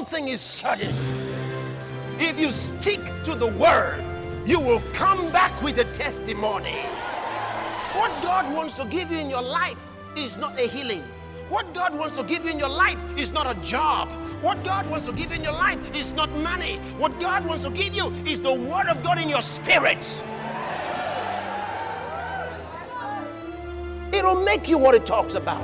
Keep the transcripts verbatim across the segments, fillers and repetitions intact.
thing is certain. If you stick to the word, you will come back with a testimony. What God wants to give you in your life is not a healing. What God wants to give you in your life is not a job. What God wants to give you in your life is not money. What God wants to give you is the word of God in your spirit. It'll make you what it talks about.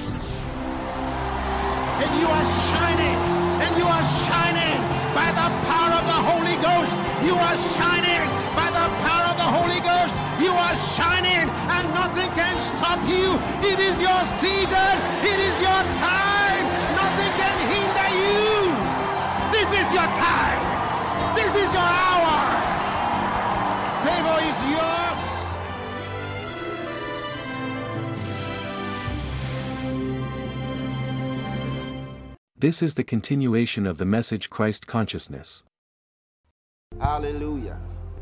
And you are shining, and you are shining by the power of the Holy Ghost. You are shining by the power of the Holy Ghost. You are shining, and nothing can stop you. It is your season. It is your time. Nothing can hinder you. This is your time. This is your hour. Favor is yours. This is the continuation of the message Christ Consciousness. Hallelujah.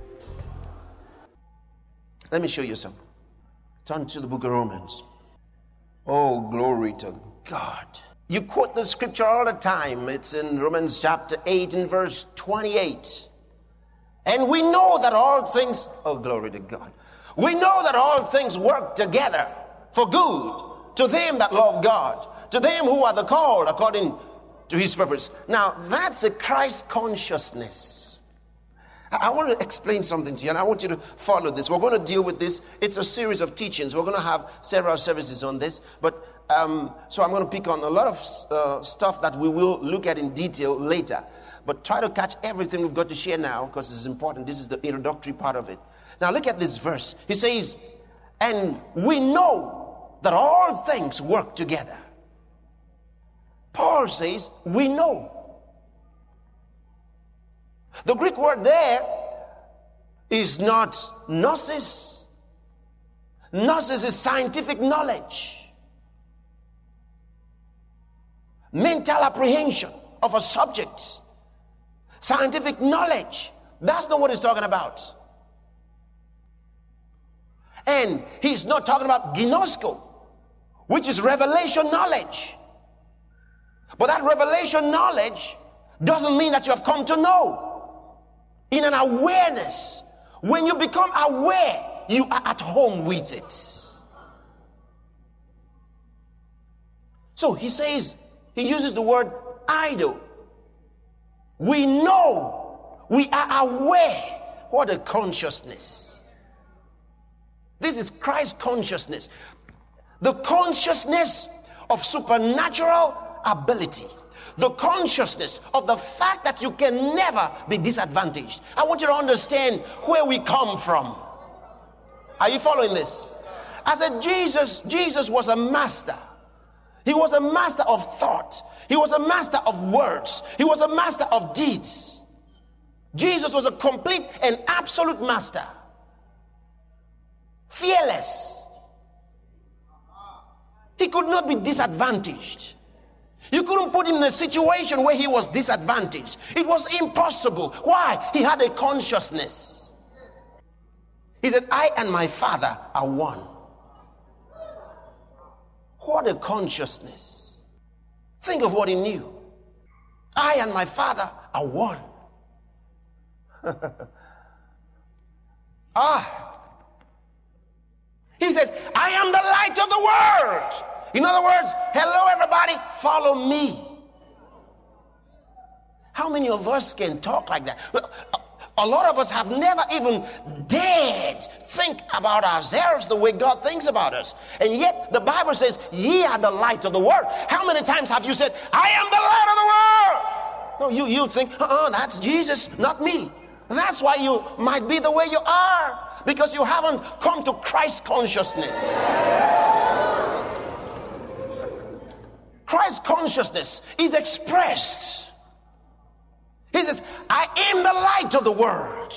Let me show you something. Turn to the book of Romans. Oh, glory to God. You quote the scripture all the time. It's in Romans chapter eight and verse twenty-eight. And we know that all things, oh, glory to God. We know that all things work together for good to them that love God, to them who are the called according to his purpose. Now, that's a Christ consciousness. I want to explain something to you, and I want you to follow this. We're going to deal with this. It's a series of teachings. We're going to have several services on this. But um, so I'm going to pick on a lot of uh, stuff that we will look at in detail later. But try to catch everything we've got to share now, because it's important. This is the introductory part of it. Now, look at this verse. He says, and we know that all things work together. Paul says, we know. The Greek word there is not gnosis. Gnosis is scientific knowledge, mental apprehension of a subject, scientific knowledge. That's not what he's talking about. And he's not talking about gnosko, which is revelation knowledge. But that revelation knowledge doesn't mean that you have come to know. In an awareness, when you become aware, you are at home with it. So he says, he uses the word idle. We know, we are aware. What a consciousness. This is Christ consciousness. The consciousness of supernatural ability. The consciousness of the fact that you can never be disadvantaged. I want you to understand where we come from. Are you following this? I said Jesus, Jesus was a master. He was a master of thought. He was a master of words. He was a master of deeds. Jesus was a complete and absolute master. Fearless. He could not be disadvantaged. You couldn't put him in a situation where he was disadvantaged. It was impossible. Why? He had a consciousness. He said, I and my Father are one. What a consciousness. Think of what he knew. I and my Father are one. ah. He says, I am the light of the world. In other words, hello everybody, follow me. How many of us can talk like that? A lot of us have never even dared think about ourselves the way God thinks about us. And yet the Bible says, ye are the light of the world. How many times have you said, I am the light of the world? No, you, you think, uh-uh, that's Jesus, not me. That's why you might be the way you are, because you haven't come to Christ consciousness. Christ consciousness is expressed. He says, I am the light of the world.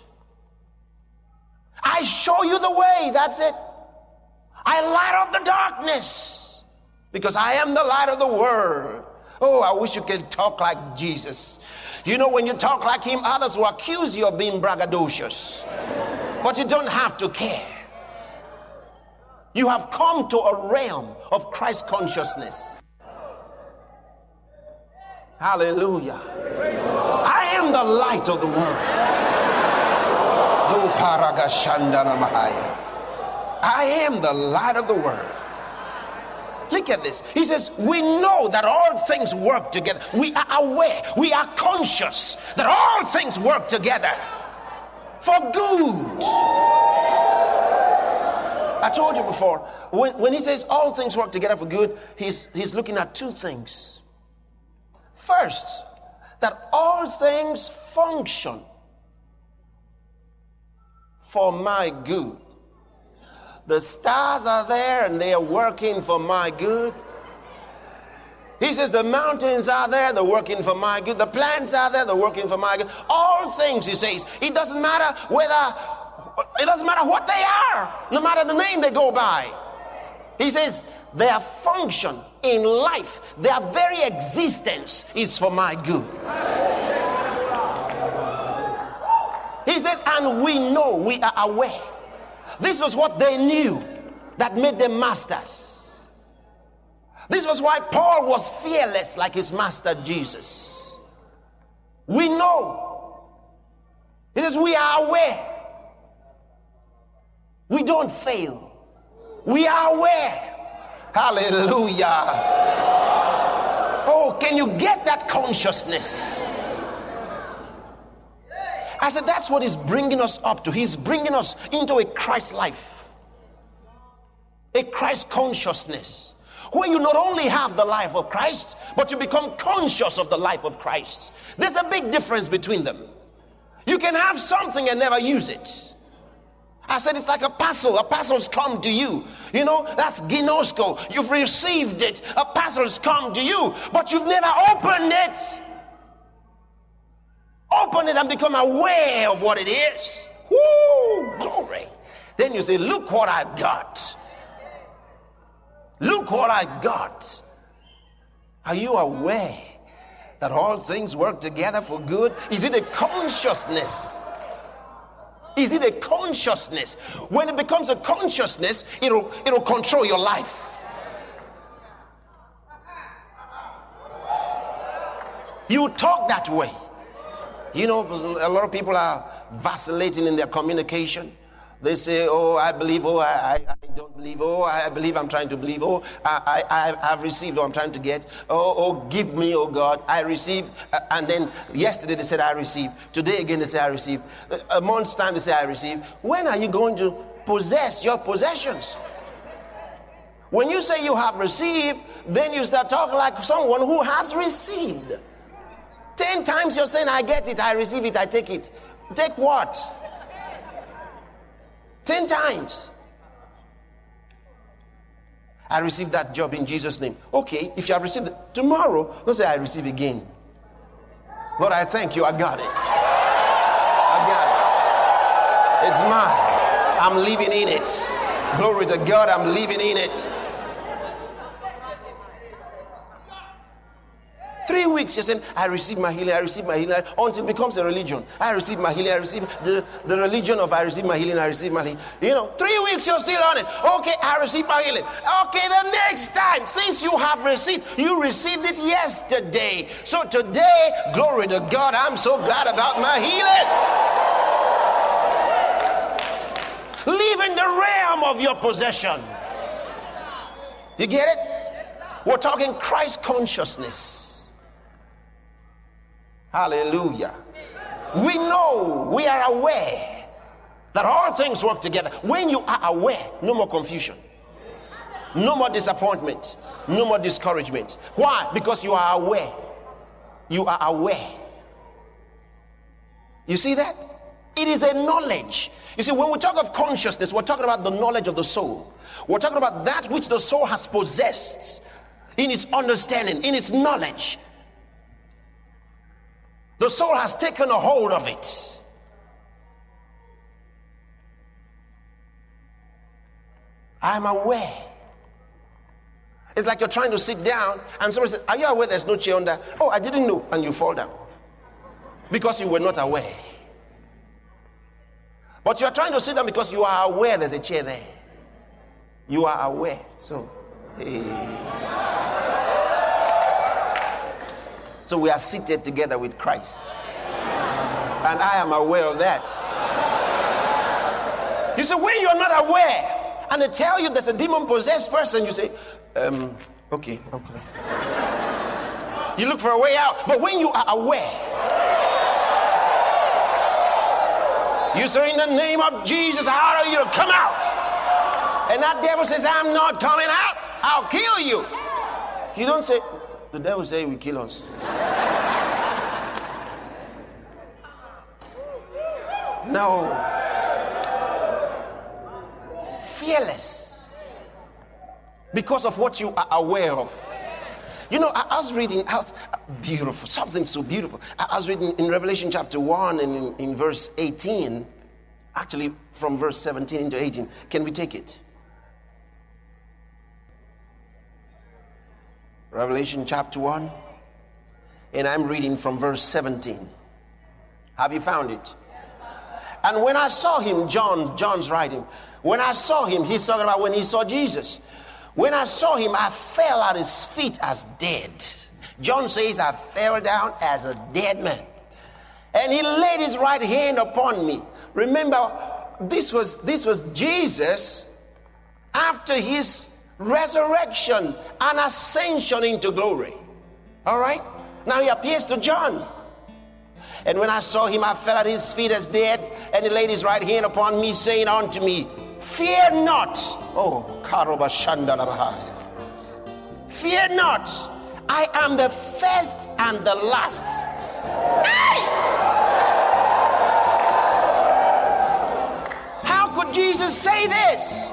I show you the way. That's it. I light up the darkness because I am the light of the world. Oh, I wish you could talk like Jesus. You know, when you talk like him, others will accuse you of being braggadocious. But you don't have to care. You have come to a realm of Christ consciousness. Hallelujah. I am the light of the world. I am the light of the world. Look at this. He says, we know that all things work together. We are aware, we are conscious that all things work together for good. I told you before, when, when he says all things work together for good, he's, he's looking at two things. First, that all things function for my good. The stars are there and they are working for my good. He says the mountains are there, they're working for my good. The plants are there, they're working for my good. All things, he says, it doesn't matter whether, it doesn't matter what they are, no matter the name they go by. He says their function in life, their very existence is for my good. He says, and we know, we are aware. This was what they knew that made them masters. This was why Paul was fearless like his master Jesus. We know. He says, we are aware. We don't fail. We are aware. Hallelujah. Oh, can you get that consciousness? I said, that's what he's bringing us up to. He's bringing us into a Christ life, a Christ consciousness, where you not only have the life of Christ, but you become conscious of the life of Christ. There's a big difference between them. You can have something and never use it. I said, it's like a parcel. A parcel's come to you. You know, that's ginosko. You've received it. A parcel's come to you, but you've never opened it. Open it and become aware of what it is. Woo, glory. Then you say, look what I got. Look what I got. Are you aware that all things work together for good? Is it a consciousness? Is it a consciousness? When it becomes a consciousness, it'll, it'll control your life. You talk that way. You know, a lot of people are vacillating in their communication. They say, oh, I believe, oh, I, I, I don't believe, oh, I believe, I'm trying to believe, oh, I, I, I've received, oh, I'm trying to get, oh, oh, give me, oh God, I receive. And then yesterday they said, I receive. Today again they say, I receive. A month's time they say, I receive. When are you going to possess your possessions? When you say you have received, then you start talking like someone who has received. Ten times you're saying, I get it, I receive it, I take it. Take what? Ten times. I received that job in Jesus' name. Okay, if you have received it, tomorrow, don't say, I receive again. Lord, I thank you, I got it. I got it. It's mine. I'm living in it. Glory to God, I'm living in it. Three weeks, you're saying, I receive my healing, I receive my healing, until it becomes a religion. I receive my healing, I receive the, the religion of I receive my healing, I receive my healing. You know, three weeks you're still on it. Okay, I receive my healing. Okay, the next time, since you have received, you received it yesterday. So today, glory to God, I'm so glad about my healing. Live in the realm of your possession. You get it? We're talking Christ consciousness. Hallelujah. We know, we are aware that all things work together. When you are aware, no more confusion, no more disappointment, no more discouragement. Why? Because you are aware. You are aware. You see that? It is a knowledge. You see, when we talk of consciousness, we're talking about the knowledge of the soul. We're talking about that which the soul has possessed in its understanding, in its knowledge. The soul has taken a hold of it. I'm aware. It's like you're trying to sit down and somebody says, are you aware there's no chair on there? Oh, I didn't know. And you fall down because you were not aware. But you're trying to sit down because you are aware there's a chair there. You are aware. So, hey. So we are seated together with Christ. And I am aware of that. You see, when you're not aware and they tell you there's a demon-possessed person, you say, um, okay, okay. You look for a way out. But when you are aware, you say, in the name of Jesus, I order you to come out. And that devil says, I'm not coming out. I'll kill you. You don't say, the devil say he will kill us. No. Fearless. Because of what you are aware of. You know, I, I was reading, I was, beautiful, something so beautiful. I, I was reading in Revelation chapter one and in, in verse eighteen, actually from verse seventeen into eighteen. Can we take it? Revelation chapter one, and I'm reading from verse seventeen. Have you found it? And when I saw him, John, John's writing, when I saw him, he's talking about when he saw Jesus. When I saw him, I fell at his feet as dead. John says, I fell down as a dead man. And he laid his right hand upon me. Remember, this was, this was Jesus after his resurrection and ascension into glory. All right? Now he appears to John. And when I saw him, I fell at his feet as dead, and he laid his right hand upon me, saying unto me, fear not. Oh, Karoba Shandalabahaya. Fear not. I am the first and the last. Hey! How could Jesus say this?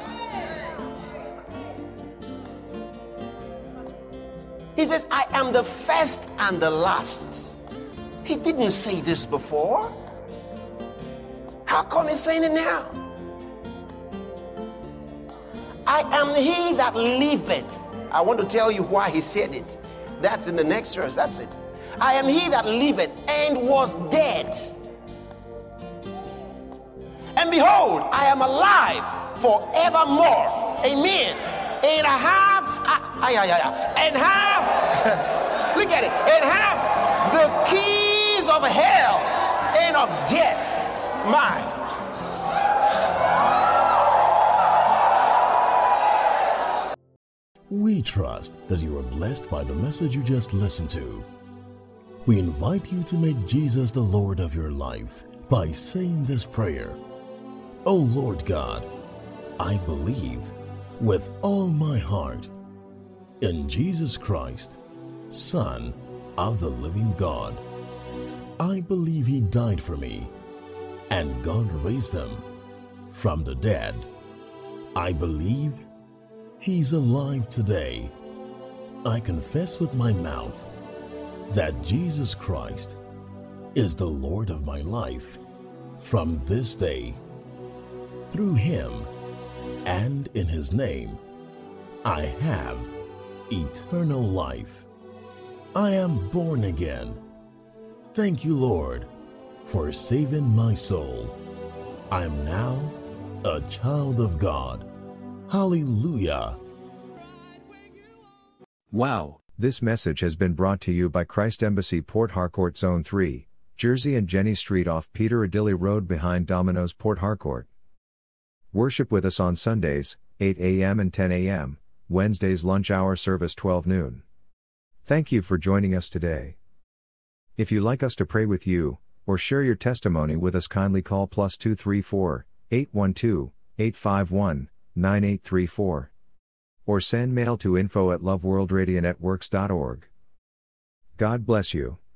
He says, I am the first and the last. He didn't say this before. How come he's saying it now? I am he that liveth. I want to tell you why he said it. That's in the next verse. That's it. I am he that liveth and was dead. And behold, I am alive forevermore. Amen. And I have, I, I, I, I, and have, look at it, and have the keys of hell and of death. My. We trust that you are blessed by the message you just listened to. We invite you to make Jesus the Lord of your life by saying this prayer. O Lord God, I believe with all my heart in Jesus Christ, Son of the living God. I believe he died for me and God raised him from the dead. I believe he's alive today. I confess with my mouth that Jesus Christ is the Lord of my life from this day. Through him and in his name, I have eternal life. I am born again. Thank you, Lord, for saving my soul. I am now a child of God. Hallelujah. Wow. This message has been brought to you by Christ Embassy Port Harcourt Zone three, Jersey and Jenny Street off Peter Adilli Road behind Domino's Port Harcourt. Worship with us on Sundays, eight a.m. and ten a.m., Wednesdays lunch hour service twelve noon. Thank you for joining us today. If you'd like us to pray with you, or share your testimony with us, kindly call plus two three four, eight one two, eight five one, nine eight three four. Or send mail to info at loveworldradionetworks dot org. God bless you.